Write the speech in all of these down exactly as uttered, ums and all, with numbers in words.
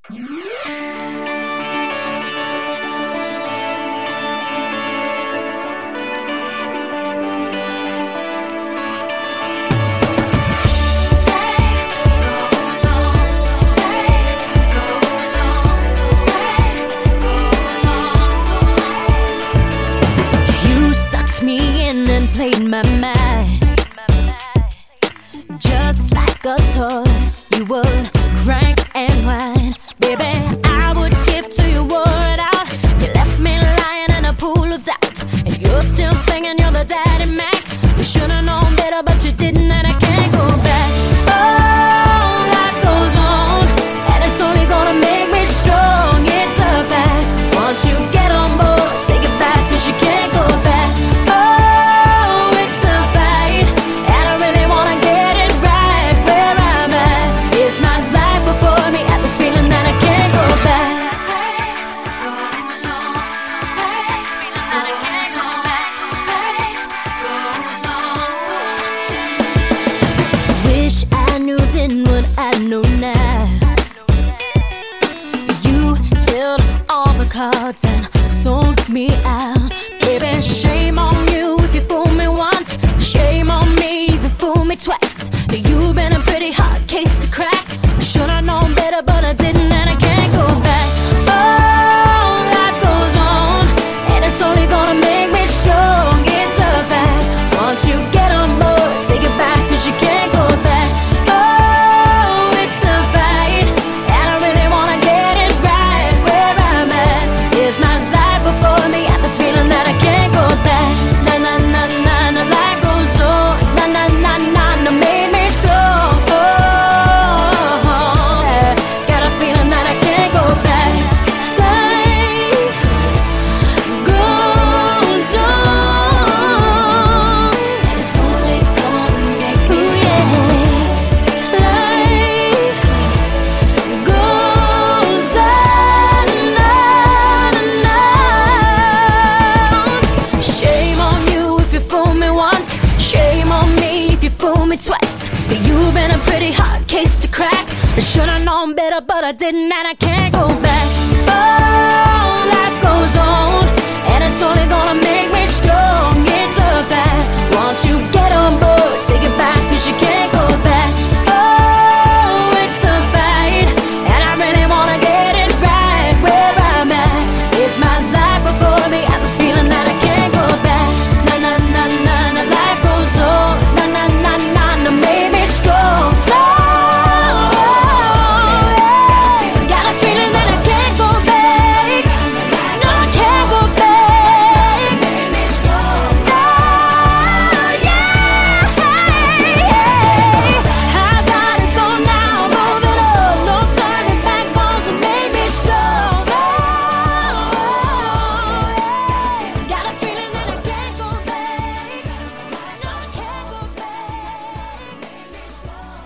Me in and played my mind, just like a toy. You would crank and whine, baby. I would give till you wore it out. You left me lying in a pool of doubt, and you're still thinking you're the daddy Mac. You should've known better, but you didn't, and I can't go back. Oh, life goes on, and it's only gonna make me strong. It's a fact. Once you get on board, say goodbye, 'cause you can't go back. And sold me out, baby. Shame on you if you fool me once. Shame on me if you fool me twice. You've been a pretty hard case to crack. Should've known better, but I didn't, and I can't go back. Oh, life goes on, and it's only gonna make me strong. It's a fact. Once you get on board, say goodbye, 'cause you can't go back. Oh, it's a fight, and I really wanna get it right. Where I'm at is my life before me. At this feeling that I can't go back. Na na na na na, life goes on. Na na na na na, made me strong. Oh, yeah. Got a feeling that I can't go back. Life goes on. It's only gonna make me strong. Life goes on and on and on. Shame on you if you fool me once. Shame on me if you fool me twice. But you've been a pretty hard case to crack. I should've known better, but I didn't, and I can't go back. Oh, life goes on, and it's only gonna make me strong. It's a fact. Once you get on board, say goodbye, 'cause you can't go back. Oh, it's a fight, and I really wanna get it right. Where I'm at is my life before me. I have this feeling that I can't go back. Na na na na na, life goes on. Na na na na na, made me strong. Oh, yeah. Got a feeling that I can't go back. No, I can't go back. Made me strong. Oh, yeah. I gotta go now, move it on. No turning back, 'cause it made me strong. Oh, yeah. Got a feeling that I can't go back. No, I can't go back. Made me strong.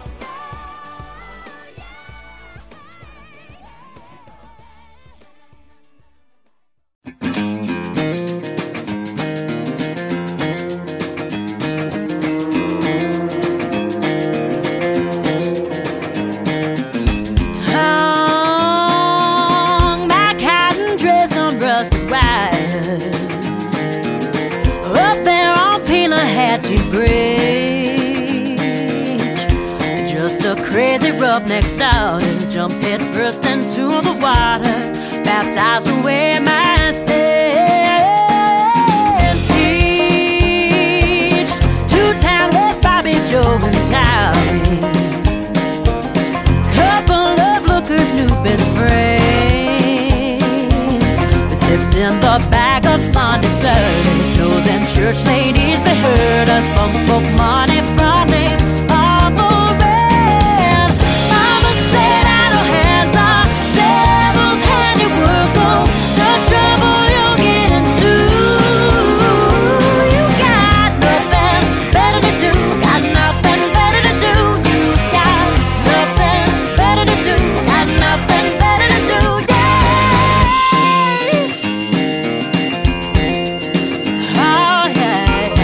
Hung my cotton dress on rusted wire, up there on Peelahatchie Bridge. Just a crazy roughneck stallion jumped head first into the water, baptized away my sins. Hitched two-time with Bobby Joe and Tommy, couple of lookers, new best friends. We slipped in the bag of Sunday service. Know them church ladies, they heard us. Bum spoke money from me. All the rent. Mama said idle hands are devil's handiwork. Oh, the trouble you'll get into. You got nothing better to do. Got nothing better to do. You got nothing better to do. Got nothing better to do. Yeah. Oh, yeah.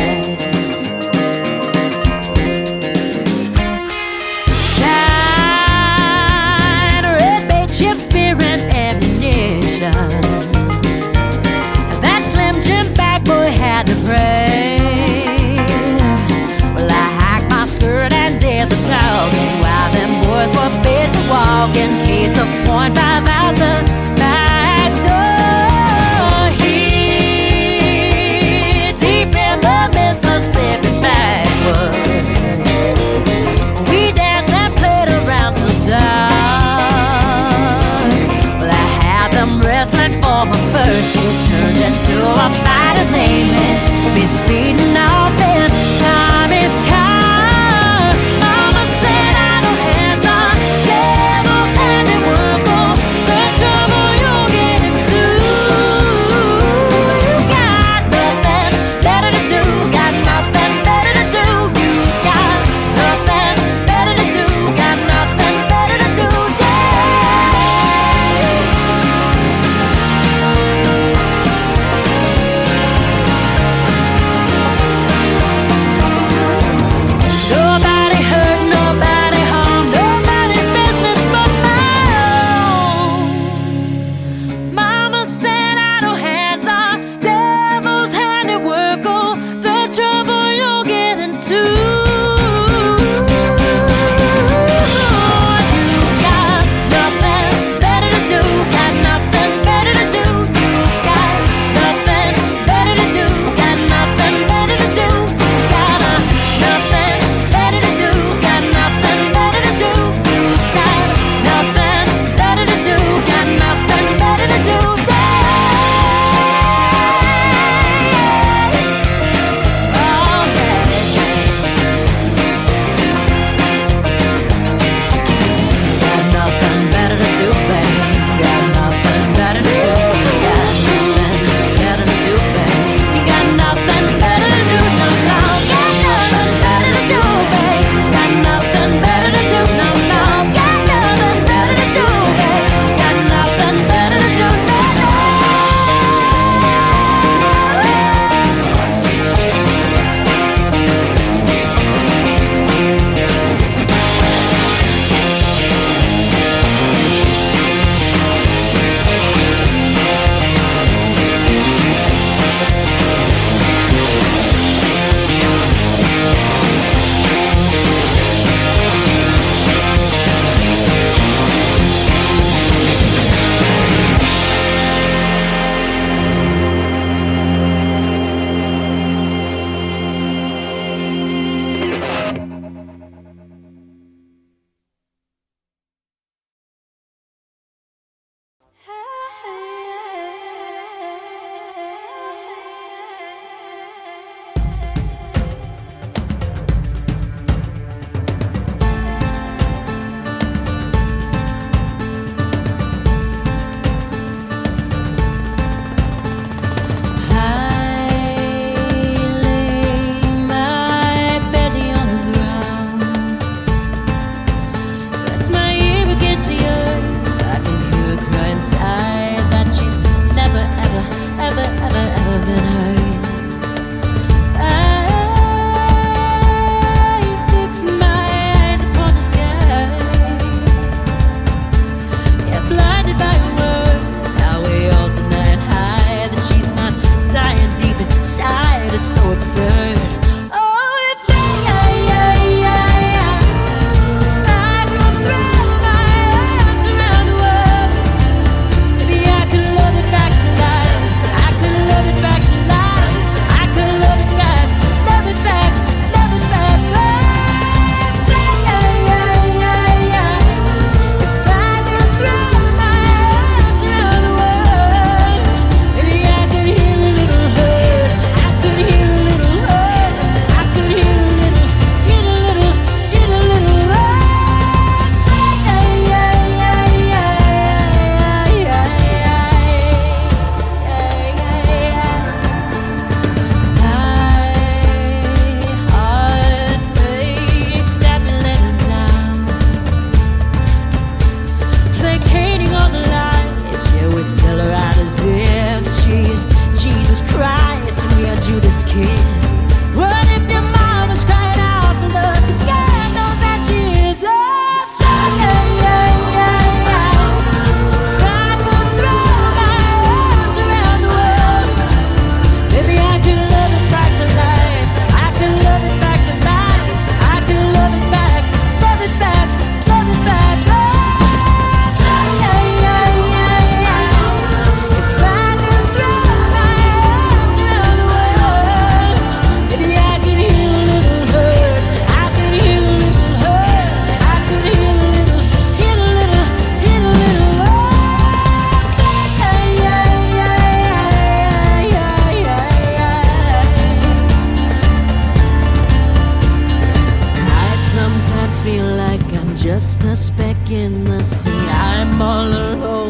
place of point five out the back door. Here, deep in the Mississippi backwoods, we danced and played around till dark. Well, I had them wrestling for my first kiss, turned into a fight of nameless. Be speeding off and time is kind. Mama said I don't hands on devil's handiwork. Oh, the trouble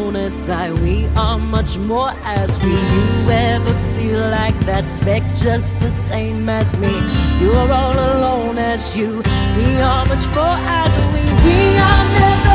alone as I. We are much more as we. You ever feel like that speck just the same as me? You're all alone as you. We are much more as we. We are never